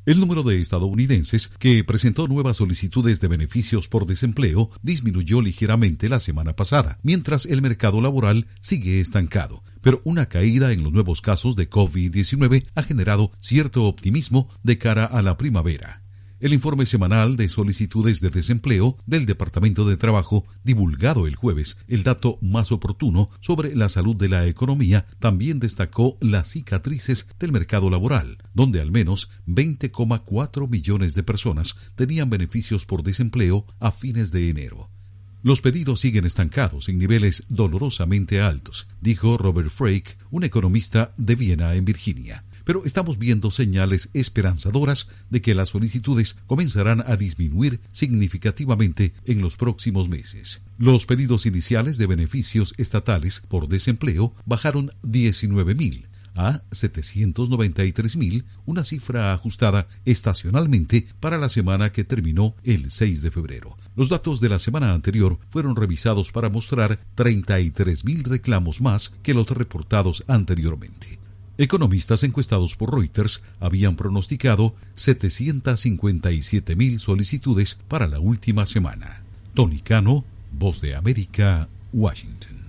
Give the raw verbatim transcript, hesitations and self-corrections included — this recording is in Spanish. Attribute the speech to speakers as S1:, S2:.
S1: El número de estadounidenses que presentó nuevas solicitudes de beneficios por desempleo disminuyó ligeramente la semana pasada, mientras el mercado laboral sigue estancado. Pero una caída en los nuevos casos de COVID diecinueve ha generado cierto optimismo de cara a la primavera. El informe semanal de solicitudes de desempleo del Departamento de Trabajo, divulgado el jueves, el dato más oportuno sobre la salud de la economía, también destacó las cicatrices del mercado laboral, donde al menos veinte coma cuatro millones de personas tenían beneficios por desempleo a fines de enero. Los pedidos siguen estancados en niveles dolorosamente altos, dijo Robert Frake, un economista de Viena, en Virginia. Pero estamos viendo señales esperanzadoras de que las solicitudes comenzarán a disminuir significativamente en los próximos meses. Los pedidos iniciales de beneficios estatales por desempleo bajaron diecinueve mil a setecientos noventa y tres mil, una cifra ajustada estacionalmente para la semana que terminó el seis de febrero. Los datos de la semana anterior fueron revisados para mostrar treinta y tres mil reclamos más que los reportados anteriormente. Economistas encuestados por Reuters habían pronosticado setecientas cincuenta y siete mil solicitudes para la última semana. Tony Cano, Voz de América, Washington.